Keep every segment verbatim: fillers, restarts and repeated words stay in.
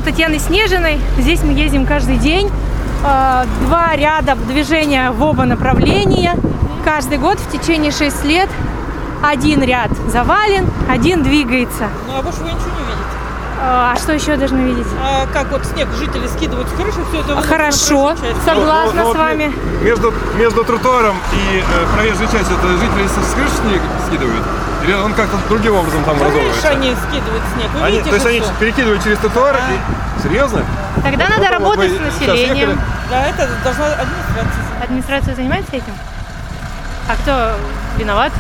улица Татьяны Снежиной. Здесь мы ездим каждый день. Два ряда движения в оба направления. Каждый год в течение шести лет один ряд завален, один двигается. Ну а больше вы ничего не видите. А что еще должны видеть? А как вот снег жители скидывают с крыши, все это... Хорошо, согласна ну, ну, с вами. Между, между тротуаром и э, проезжей частью это жители с крыши снег скидывают? Или он как-то другим образом там разовывается? Крыши они скидывают снег, вы они, видите То есть же они всё. перекидывают через тротуар? Да. И... Серьезно? Тогда вот, надо вот, работать вот с сейчас населением. ехали. Да, это должна администрация. Администрация занимается этим? А кто виноват?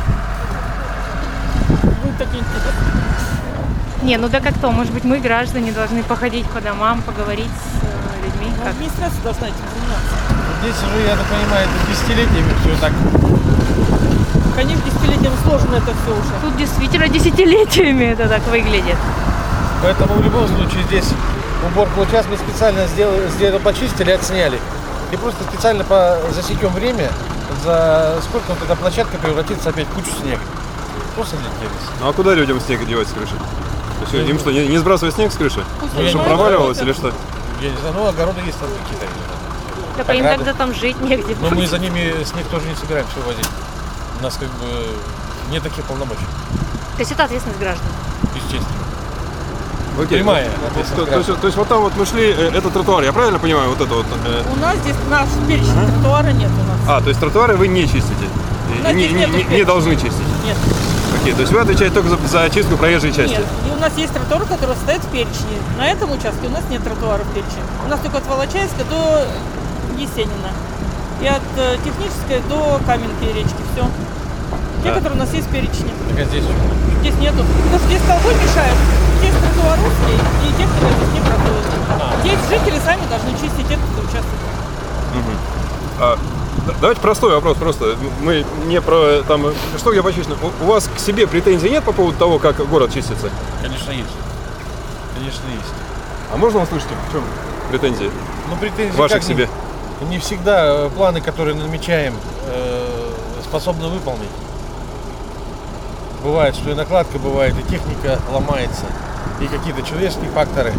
Вы такие... Не, ну да как то, может быть, мы, граждане, должны походить по домам, поговорить с э, людьми. Ну, Как? администрация должна этим заниматься. Здесь уже, я так понимаю, это десятилетиями все так. Конечно, десятилетиям сложно это все уже. Тут действительно десятилетиями это так выглядит. Поэтому в любом случае здесь уборку. Вот сейчас мы специально сделали, сделали, почистили, отсняли. И просто специально по засекем время, за сколько вот эта площадка превратится опять в кучу снега. Просто летелись. Ну а куда людям снег девать с крыши? То есть им что, не, не сбрасывать снег с крыши? Ну, Чтобы я проваливалось не или что? Я не знаю, ну огороды есть там какие-то. Так им Ограды. тогда там жить негде. Но мы за ними снег тоже не собираемся вывозить. У нас как бы нет таких полномочий, То есть это ответственность граждан. естественно. Окей. Прямая То, ответственность то, то, граждан. есть, то есть вот там вот мы шли, э, это тротуар, я правильно понимаю, вот это вот? э, У нас здесь наш перечень тротуара нет у нас. А, то есть тротуары вы не чистите? У нас Не, здесь не, нету не, не перечня. должны чистить? Нет. Окей, то есть вы отвечаете только за, за очистку проезжей части? Нет. И у нас есть тротуар, который стоит в перечне. На этом участке у нас нет тротуара в перечне. У нас только от Волочаевска до Есенина. И от э, Технической до Каменки речки. Все. Те, Да. которые у нас есть в перечне. Так а здесь Здесь нету. Потому что здесь столбы мешают. Здесь тротуар узкий, и техника здесь не проходит. Здесь жители сами должны чистить этот участок. Мгм. А, да- давайте простой вопрос просто. Мы не про там, что я почистил. У, у вас к себе претензий нет по поводу того, как город чистится? конечно, есть. Конечно, есть. А можно услышать, в чем претензии Ну, претензии ваши как к себе? Не, не всегда э, планы, которые намечаем, э, способны выполнить. Бывает, что и накладка бывает, и техника ломается, и какие-то человеческие факторы.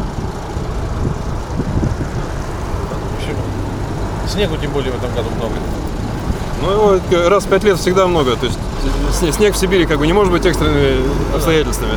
В общем, снегу тем более в этом году много. Ну, его э, раз в пять лет всегда много. То есть сне- снег в Сибири как бы не может быть экстренными обстоятельствами.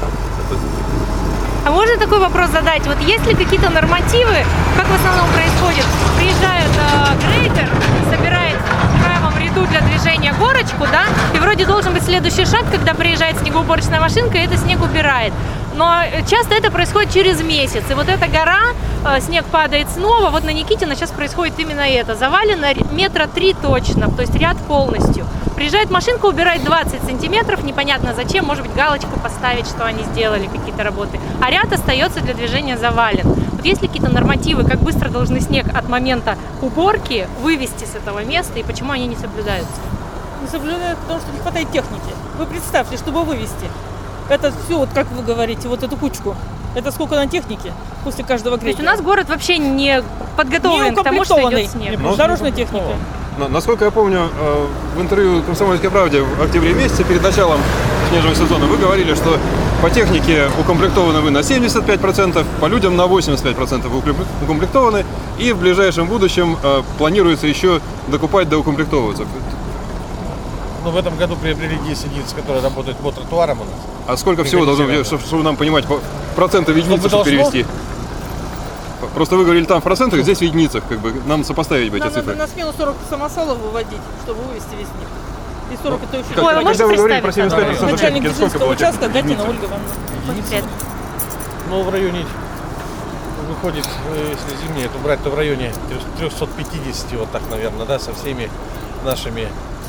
А можно такой вопрос задать? Вот есть ли какие-то нормативы, как в основном происходит? Приезжают э, грейдер, собирает в правом ряду для движения горочку, да, и вроде должен быть следующий шаг, когда приезжает снегоуборочная машинка, и это снег убирает. Но часто это происходит через месяц. И вот эта гора, э, снег падает снова. Вот на Никитина сейчас происходит именно это. Завалено метра три точно, то есть ряд полностью. Приезжает машинка, убирает двадцать сантиметров, непонятно зачем, может быть галочку поставить, что они сделали, какие-то работы. А ряд остается для движения завален. Вот есть ли какие-то нормативы, как быстро должны снег от момента уборки вывести с этого места и почему они не соблюдаются? Не соблюдают, потому что не хватает техники. Вы представьте, чтобы вывести это все, вот как вы говорите, вот эту кучку. Это сколько на технике после каждого То есть грейдера? у нас город вообще не подготовлен к тому, что укомплектованный. идет снег. Ну, Дорожная техника. На- Насколько я помню, э, в интервью «Комсомольской правде» в октябре месяце перед началом снежного сезона вы говорили, что по технике укомплектованы вы на семьдесят пять процентов, по людям на восемьдесят пять процентов укомпле- укомплектованы, и в ближайшем будущем э, планируется еще докупать, доукомплектовываться. Ну, в этом году приобрели десять единиц, которые работают по тротуарам у нас. А сколько всего должно быть, чтобы, чтобы нам понимать по- проценты в единицы, Чтобы чтобы должно? перевести? Просто вы говорили там в процентах, здесь в единицах, как бы нам сопоставить бы эти Нам надо цифры. на смену сорок самосалов выводить, чтобы вывести весь снег. И сорок это еще. Как- Ой, вы можете когда вы говорили про представить, семьдесят пять процентов Начальник техники, сколько Дзержинского было участка техники в Гатина единицах? Ольга Ивановна. Единицы? Ну, в районе, выходит, э, если зимние, то брать, то в районе триста пятьдесят, вот так, наверное, да, со всеми нашими.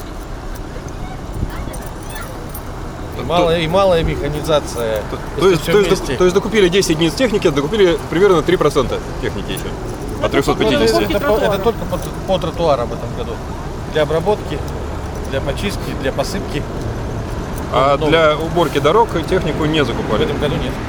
И малая, и малая механизация. То есть, всё то, есть, вместе. то есть докупили десять единиц техники, докупили примерно три процента техники еще. От трёхсот Ну, это, пятидесяти. это по- это только по, по тротуарам в этом году. Для обработки, для почистки, для посыпки. А Ну, для уборки дорог технику не В закупали. этом году нет.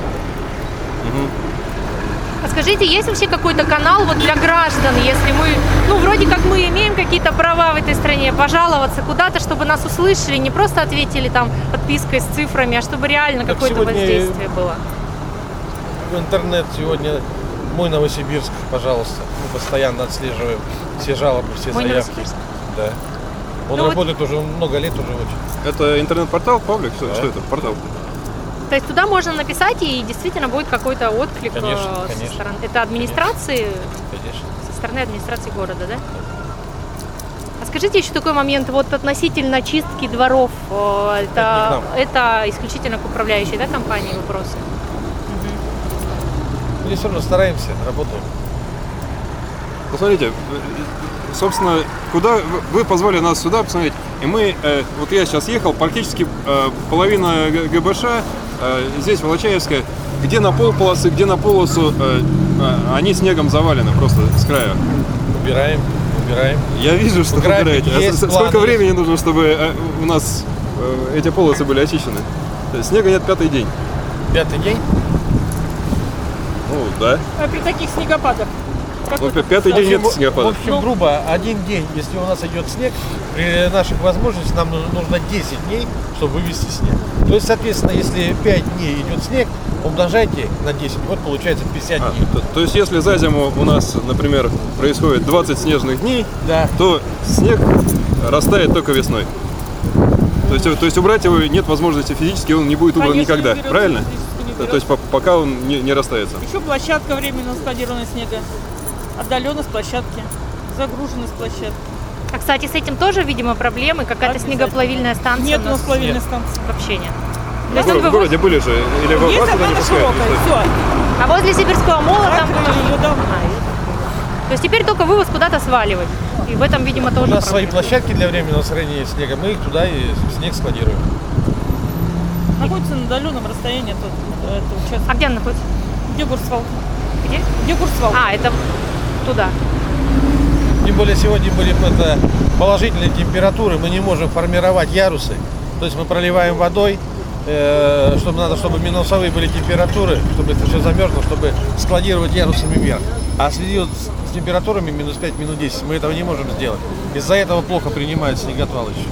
А скажите, есть вообще какой-то канал вот для граждан, если мы, ну, вроде как мы имеем какие-то права в этой стране, пожаловаться куда-то, чтобы нас услышали, не просто ответили там подпиской с цифрами, а чтобы реально Так какое-то сегодня- воздействие было? интернет сегодня мой Новосибирск, пожалуйста. Мы постоянно отслеживаем все жалобы, все Мой заявки. Новосибирск. Да. Он Ну вот- работает уже много лет, уже очень. Это интернет-портал, паблик? Что, Да. что это? Портал. То есть туда можно написать, и действительно будет какой-то отклик э, Конечно, со конечно. стороны. Это администрации, Конечно. со стороны администрации города, да? А скажите еще такой момент, вот относительно чистки дворов, э, это, не это исключительно к управляющей, да, компании вопрос? Мы все равно стараемся, работаем. Посмотрите, э, собственно, куда вы- вы позвали нас сюда посмотреть, и мы, э, вот я сейчас ехал, практически э, половина Г- ГБШ, э, здесь Волочаевская, где на полполосы, где на полосу, э, э, они снегом завалены просто с края. Убираем, убираем. Я вижу, что вы График убираете. А есть, с- план сколько есть. времени нужно, чтобы э, у нас э, эти полосы были очищены? То есть снега нет пятый день. Пятый день. Ну, да. А при таких снегопадах? как Ну, вы- пятый В день общем, нет в снегопадов. общем, грубо, один день, если у нас идет снег, при наших возможностях нам нужно нужно десять дней, чтобы вывести снег. То есть, соответственно, если пять дней идет снег, умножайте на десять, вот получается пятьдесят А, дней. то, то есть, если за зиму у нас, например, происходит двадцать снежных дней, Да. то снег растает только весной. То есть, то есть убрать его нет возможности физически, он не будет убран Конечно, никогда, не берется, правильно? физически не То, то берется. есть по- пока он не, не растается. Еще площадка временно складированная снега. Отдаленность площадки. Загруженность площадки. А, кстати, с этим тоже, видимо, проблемы, какая-то Обязательно. снегоплавильная станция Нет у у нас нас плавильной Нет. станции. вообще нет. В, То есть он горо- в вывозит- городе были же, или вас Есть туда не одна пускают? широкая, Или что? все. А возле Сибирского мола там... Закрыли ее давно. То есть теперь только вывоз куда-то сваливать. И в этом, видимо, У тоже нас свои проблема. площадки для временного сохранения снега, мы их туда и снег складируем. Находится на удаленном расстоянии от этого участка. А где он находится? Где Гурсвалд? Где? Где Гурсвалд? А, это туда. Тем более сегодня были это, положительные температуры, мы не можем формировать ярусы. То есть мы проливаем водой, э, чтобы надо, чтобы минусовые были температуры, чтобы это все замерзло, чтобы складировать ярусами вверх. А в связи вот с, с температурами минус пять, минус десять мы этого не можем сделать. Из-за этого плохо принимают снеготвал еще.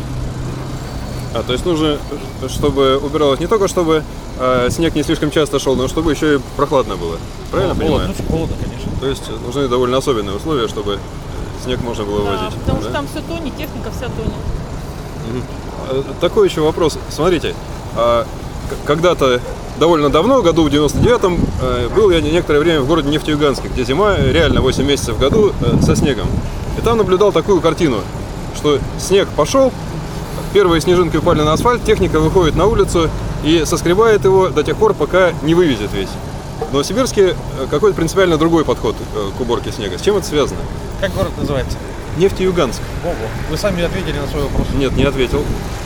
А, то есть нужно, чтобы убиралось не только чтобы э, снег не слишком часто шел, но чтобы еще и прохладно было. Правильно Ну, понимаю? холодно, очень холодно, конечно. То есть нужны довольно особенные условия, чтобы снег можно было Да, вывозить. потому да? что там все тонет, техника вся тонет. Э, Такой еще вопрос. Смотрите, а, к- когда-то довольно давно, году в девяносто девятом, э, был я некоторое время в городе Нефтеюганске, где зима реально восемь месяцев в году э, со снегом. И там наблюдал такую картину, что снег пошел, первые снежинки упали на асфальт, техника выходит на улицу и соскребает его до тех пор, пока не вывезет весь. В Новосибирске э, какой-то принципиально другой подход э, к уборке снега. С чем это связано? Как город называется? Нефтеюганск. Ого. Вы сами ответили на свой вопрос. Нет, не ответил.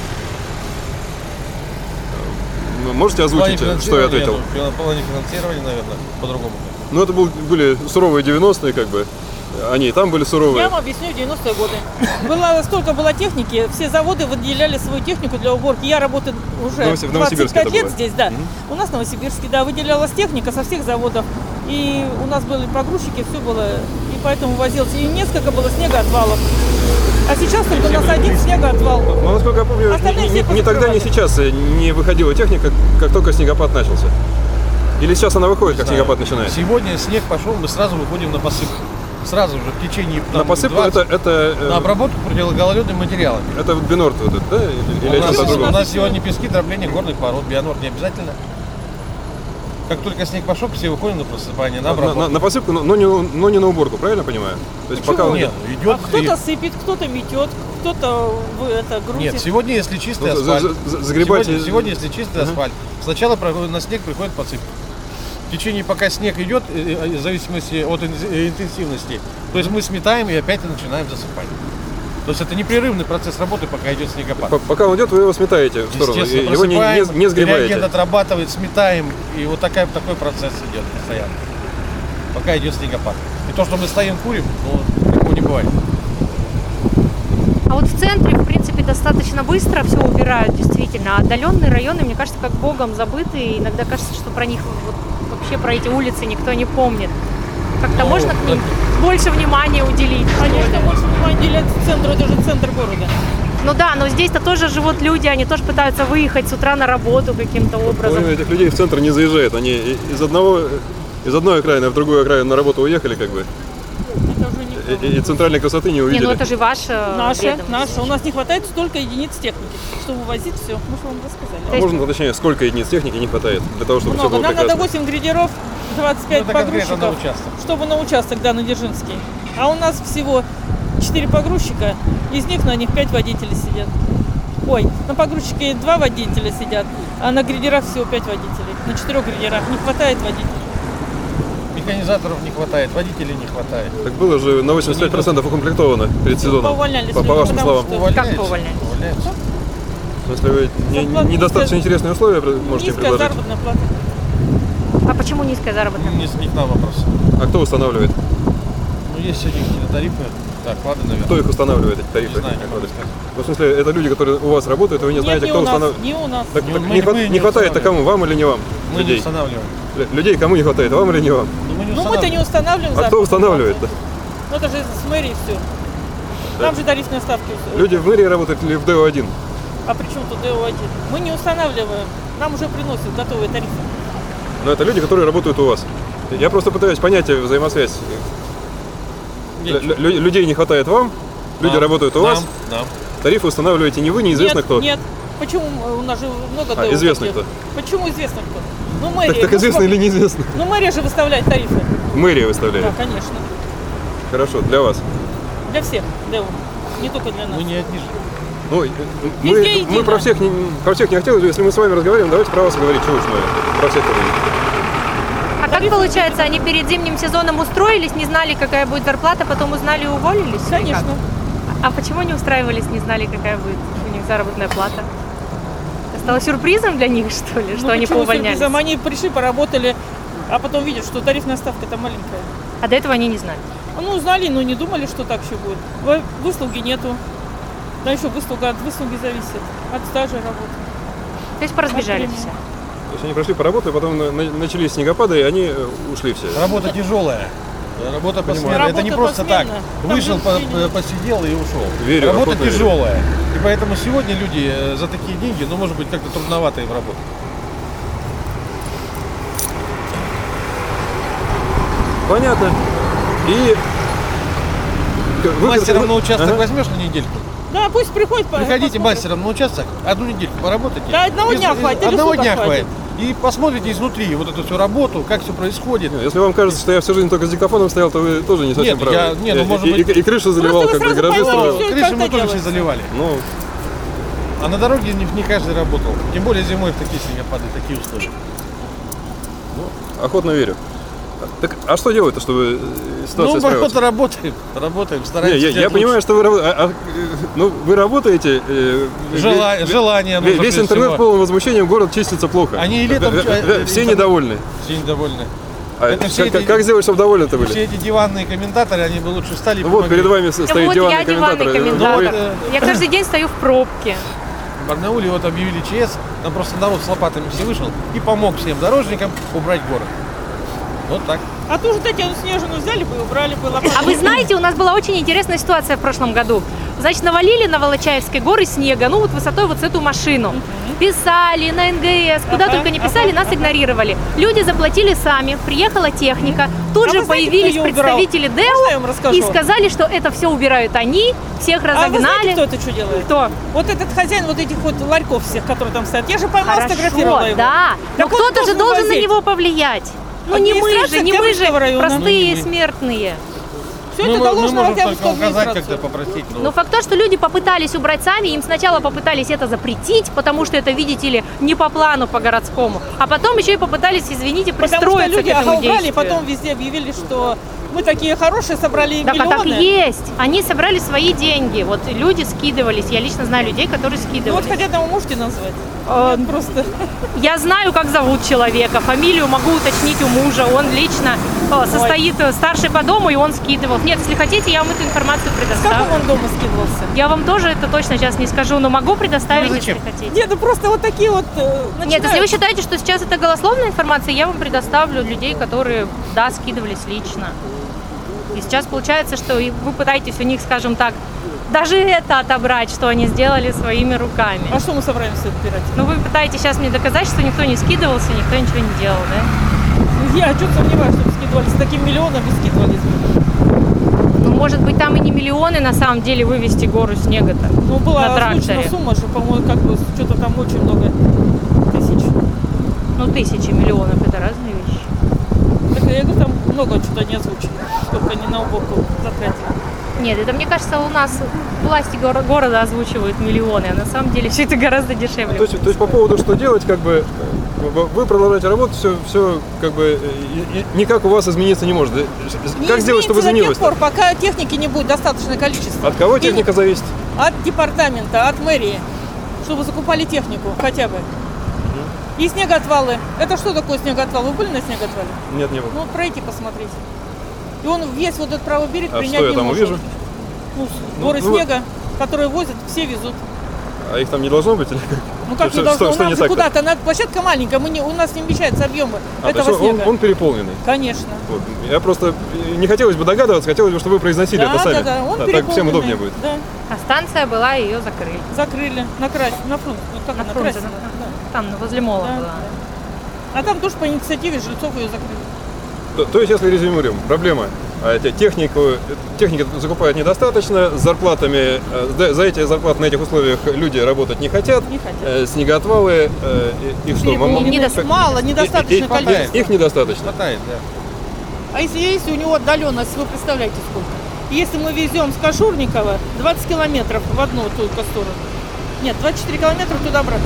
Э, Можете В плане озвучить, что я ответил? финансирования, ну, В плане финансирования, наверное, по-другому. Ну, это был- были суровые девяностые, как бы. Они и там были суровые. Я вам объясню девяностые годы. Было, столько было техники, все заводы выделяли свою технику для уборки. Я работаю уже Новоси- в двадцать Новосибирске пять это лет было? здесь, да. У нас в Новосибирске, да, выделялась техника со всех заводов. И у нас были погрузчики, все было, и поэтому возилось. И несколько было снегоотвалов. А сейчас только у нас один снегоотвал. Но, насколько я помню, Остальные ни, ни- все ни тогда, ни позакрывали. сейчас э, не выходила техника, как только снегопад начался. Или сейчас она выходит, как Знаю. снегопад начинается? Сегодня снег пошел, мы сразу выходим на посыпку. Сразу же в течение На там, посыпку двадцать это, это, э, на обработку противогололедными материалами. это вот Бинорд вот этот, да? Или, или у, нас, это у другое? у нас нас сегодня пески дробления горных пород, бионорд не обязательно. Как только снег пошел, все выходим на просыпание, на На, обработку. на- на посыпку, но, но не, но не на уборку, правильно понимаю? То есть пока он Нет, идет. идет. А кто-то сыпет, кто-то метет, кто-то в- это грузит. Нет, сегодня, если чистый Ну, за- асфальт. за- за- загребать Сегодня, и- сегодня, если чистый Ага. асфальт. Сначала проходит- на снег приходит подсыпка. В течение, пока снег идет, э, э, в зависимости от ин- э, интенсивности, то есть мы сметаем и опять начинаем засыпать. То есть это непрерывный процесс работы, пока идет снегопад. П- Пока он идет, вы его сметаете в сторону, и Естественно, его не, не, просыпаем, не сгребаете. реагент отрабатывает, сметаем, и вот такая, такой процесс идет постоянно, пока идет снегопад. И то, что мы стоим, курим, ну, такого не бывает. А вот в центре, в принципе, достаточно быстро все убирают, действительно. А отдаленные районы, мне кажется, как богом забыты. И иногда кажется, что про них вот, вообще про эти улицы никто не помнит. Как-то Ну, можно к ним больше внимания уделить? что Конечно, ли? больше внимания уделять центру, это же центр города. Ну да, но здесь-то тоже живут люди, они тоже пытаются выехать с утра на работу каким-то образом. Половина этих людей в центр не заезжает. Они из одного, из одной окраины в другую окраину на работу уехали, как бы. Это уже не И, и центральной красоты не Не, увидели. ну это же ваше Наша, ведомство. наша. У нас не хватает столько единиц техники, чтобы возить все. Мы же вам рассказали. А можно уточнять, сколько единиц техники не хватает для того, чтобы все Много. было Нам надо прекрасно? восемь грейдеров, двадцать пять Ну, это конкретно на погрузчиков, участок. чтобы на участок, да, на Дзержинский. А у нас всего четыре погрузчика, из них на них пять водителей сидят. Ой, на погрузчике два водителя сидят, а на грейдерах всего пять водителей. На четырех грейдерах не хватает водителей. Механизаторов не хватает, водителей не хватает. Так было же на восемьдесят пять процентов укомплектовано перед сезоном. Поувольнялись По, по люди, вашим потому словам. что- Увольняются. поувольняются? Увольняются. В смысле, вы не- Зарплата недостаточно низкая. интересные условия можете им Низкая предложить? заработная плата. А почему низкая заработная? Не, не к нам вопрос. А кто устанавливает? Ну, есть сегодня какие-то тарифы. Так, ладно, наверное. Кто их устанавливает, эти тарифы? Не знаю, не могу сказать. Ну, в смысле, это люди, которые у вас работают, и вы не Нет, знаете, не кто у нас, устанавливает. не у нас. Так, Не, так мы- не, хват- мы не не хватает-то кому, вам или не вам? Мы не людей. устанавливаем. Лю- Людей кому не хватает, вам или не вам? Ну, мы не Ну мы-то не устанавливаем. А кто заработную устанавливает-то? плату. Ну это же с мэрии все. Там же тарифные ставки. Люди в мэрии работают или в ДЭО один? А при чем тут ДО один? Мы не устанавливаем. Нам уже приносят готовые тарифы. Но это люди, которые работают у вас. Я просто пытаюсь понять взаимосвязь. Нет, Лю- лю- людей не хватает вам, люди нам, работают у нам, вас, Нам. тарифы устанавливаете не вы, неизвестно нет, кто. Нет. Почему у нас же много А, ДО известно таких. кто. Почему известно кто? Ну мэрия. Так, так ну, известно сколько- или неизвестно? Ну мэрия же выставляет тарифы. Мэрия выставляет. Да, конечно. Хорошо, для вас. Для всех ДО. Не только для нас. Мы не одни же. Ну, э, мы, Везде мы едино. про всех не, про всех не хотели, если мы с вами разговариваем, давайте про вас и говорить, что уж мы про всех говорим. А как получается, они перед зимним сезоном устроились, не знали, какая будет зарплата, потом узнали и уволились? Или как? Конечно. А почему не устраивались, не знали, какая будет у них заработная плата? Это стало сюрпризом для них, что ли, что Ну, они почему поувольнялись? сюрпризом? Они пришли, поработали, а потом видят, что тарифная ставка-то маленькая. А до этого они не знали. Ну, узнали, но не думали, что так все будет. Вы- Выслуги нету. Да еще выслуга от выслуги зависит. От стажа работы. То есть поразбежались все. То есть они прошли по работе, потом на- на- начались снегопады, и они э, ушли все. Работа тяжелая. Работа Понимаю. посменно. Это не Работа просто так. посменно. Там Вышел, же по- деньги. посидел и ушел. Верю, Работа охотно верю. тяжелая. И поэтому сегодня люди э, за такие деньги, ну, может быть, как-то трудновато им работать. Понятно. И... вы- Мастером вы- на участок Ага. возьмешь на недельку? Да, пусть приходит. по- Приходите посмотрит. мастером на участок, одну недельку поработайте. Да, одного дня Из- хватит, или Одного суток дня хватит. хватит. И посмотрите изнутри вот эту всю работу, как все происходит. Если вам кажется, что я всю жизнь только с диктофоном стоял, то вы тоже не совсем Нет, правы. я- не, ну, И- может и, быть- и, и крышу заливал, вы как бы, сразу гаражи поймите, строил. всё. Крыши как мы это тоже все делается? заливали. Ну, А на дороге не, не каждый работал. Тем более зимой в такие снегопады, такие условия. охотно верю. Так, а что делать-то, чтобы э, ситуацию Ну, исправить? работа, работаем, работаем, Не, стараемся. я, я сделать понимаю, что вы, рабо- а- а, э, ну, вы работаете. э, лучше. Жела- ве- желание ве- нужно, Весь прежде интернет всего. полон возмущением, город чистится плохо. Они и летом, Э, э, э, э, Все интернет- недовольны. Все недовольны. А Это как, все как- эти- как сделать, чтобы довольны-то были? Все эти диванные комментаторы, они бы лучше встали и Ну вот помогли. перед вами с- стоит вот диванный я диванный комментатор. комментатор. Ну, вот, э, Я каждый день стою в пробке. В Барнауле вот объявили ЧС, там просто народ с лопатами все вышел и помог всем дорожникам убрать город. Вот так. А ту же Татьяну Снежину взяли бы и убрали бы лопатой. А вы знаете, у нас была очень интересная ситуация в прошлом году. Значит, навалили на Волочаевской горы снега, ну вот высотой вот с эту машину. Писали на эн гэ эс, куда Ага, только не писали, ага, нас игнорировали. Люди заплатили сами, приехала техника, тут А же вы знаете, появились кто её убирал? представители Можно я вам ДЭО расскажу? и сказали, что это все убирают они, всех А вы знаете, разогнали. кто это что делает? Кто? Вот этот хозяин вот этих вот ларьков всех, которые там стоят. Я же поймала, Хорошо, сфотографировала его. да. Но Так он кто-то же должен должен на вывозить. него повлиять. Ну не мы же, Администрация не мы же, Октябрьского района. простые Ну, не мы. смертные. Все мы, это мы доложено можем в только Октябрьскую указать, администрацию. как-то попросить. Ну, Но факт то, что люди попытались убрать сами, им сначала попытались это запретить, потому что это, видите ли, не по плану, по городскому, а потом еще и попытались, извините, Потому что пристроиться люди к этому ага, убрали, и действию. потом везде объявили, что мы такие хорошие, собрали Так, а миллионы. так и есть. Они собрали свои деньги. Вот люди скидывались. Я лично знаю людей, которые Ну вот скидывались. хотя там можете назвать? Э, Нет, просто. Я знаю, как зовут человека, фамилию могу уточнить у мужа. Он лично э, состоит э, старший по дому, и он скидывал. Нет, если хотите, я вам эту информацию Как предоставлю. он дома скидывался? Я вам тоже это точно сейчас не скажу, но могу предоставить, Ну, если зачем? хотите. Нет, ну просто вот такие вот э, Нет, если начинают. вы считаете, что сейчас это голословная информация, я вам предоставлю людей, которые, да, скидывались лично. И сейчас получается, что и вы пытаетесь у них, скажем так, даже это отобрать, что они сделали своими руками. А что мы собираемся отбирать? Ну вы пытаетесь сейчас мне доказать, что никто не скидывался, никто ничего не делал, да? Я что-то сомневаюсь, что скидывались. С таким миллионом не скидывались. Ну, может быть, там и не миллионы на самом деле вывести гору снега-то Ну, была на озвучена тракторе. сумма же, по-моему, как бы что-то там очень много тысяч. Ну, тысячи миллионов – это разные вещи. Так я говорю, там много что-то не озвучено. Сколько они на уборку затратили. Нет, это, мне кажется, у нас власти горо- города озвучивают миллионы, а на самом деле все это гораздо дешевле. То есть, то есть по поводу, что делать, как бы вы продолжаете работать, все, все как бы и- и никак у вас измениться не может. Как Не сделать, чтобы изменится изменилось? до тех пор, пока техники не будет достаточное количество. От кого И техника зависит? От департамента, от мэрии, чтобы закупали технику хотя бы. И снегоотвалы. Это что такое снегоотвал? Вы были на снегоотвале? Нет, не было. Ну, пройти посмотрите. И он весь вот этот правый берег А принять что я не там может. увижу? Ну, Ну, горы ну, снега, которые возят, все везут. А их там не должно быть? Или как? Ну как Что- не должно? что- У что нас не же так-то? куда-то, надо, площадка маленькая, мы не, у нас не вмещаются объемы А, то этого есть он, снега. он переполненный. Конечно. Вот. Я просто не хотелось бы догадываться, хотелось бы, чтобы вы произносили Да, это сами. да, да, он А, так переполненный. всем удобнее будет. Да, А станция была, и ее закрыли. закрыли на крась, на фронт, ну, как На она, фронте, Красина, на- да. там, возле мола Да, была. да. А там тоже по инициативе жильцов ее закрыли. То, то есть, если резюмируем, проблема. А, те- Технику, техники закупают недостаточно, с зарплатами, э, за- за эти зарплаты на этих условиях люди работать не хотят. Не хотят. Э, снегоотвалы, э, и- их что? Переполнены. мам- недоста- как- Мало, недостаточное и- и- количество. Их недостаточно. Хватает, да. А если есть у него отдаленность, вы представляете сколько? Если мы везем с Кашурникова двадцать километров в одну только сторону. Нет, двадцать четыре километра туда-обратно.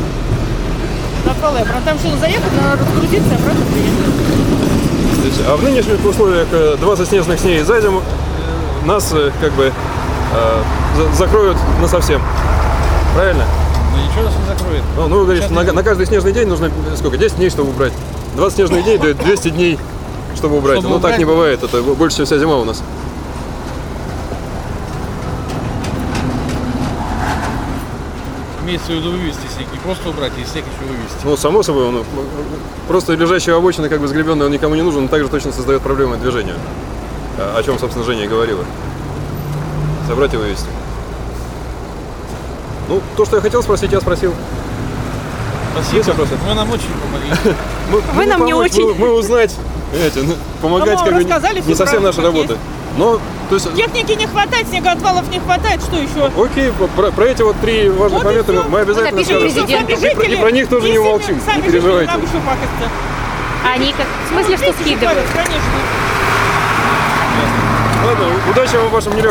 На отвалы обратно. Там что, заехать, надо разгрузиться и обратно приехать. То есть, а в нынешних условиях э, двадцать снежных дней за зиму э, нас э, как бы э, за- закроют насовсем. Правильно? Но ничего нас не закроет. Ну, ну вы говорите, Сейчас что на, не- на каждый снежный день нужно э, сколько? десять дней, чтобы убрать. двадцать снежных дней дает двести дней, чтобы убрать. Чтобы ну так убрать? не бывает, это больше, чем вся зима у нас. Имеется в виду вывести снег, не просто убрать, и снег еще вывести. Ну, само собой, он, э, просто лежащая обочина, как бы сгребенная, он никому не нужен, но также точно создает проблемы движению. О чем, собственно, Женя и говорила. Собрать и вывести. Ну, то, что я хотел спросить, я спросил. Спасибо. Есть вопросы? Вы нам очень помогли. Мы, Вы нам не очень. Мы, мы узнать, понимаете, ну, помогать Ну, как бы рассказали не, всю не совсем правду, наша как работа. есть. Но, то есть, Техники не хватает, снегоотвалов не хватает, что еще? окей, про, про эти вот три важных Вот и момента всё. мы обязательно Мы напишем скажем. президенту. И, про- и про них тоже не Если умолчим, сами не жители, переживайте. нам еще пакостят. А они как... В смысле, что Видите, скидывают? говорят, конечно. Ладно, удачи вам в вашем нелегком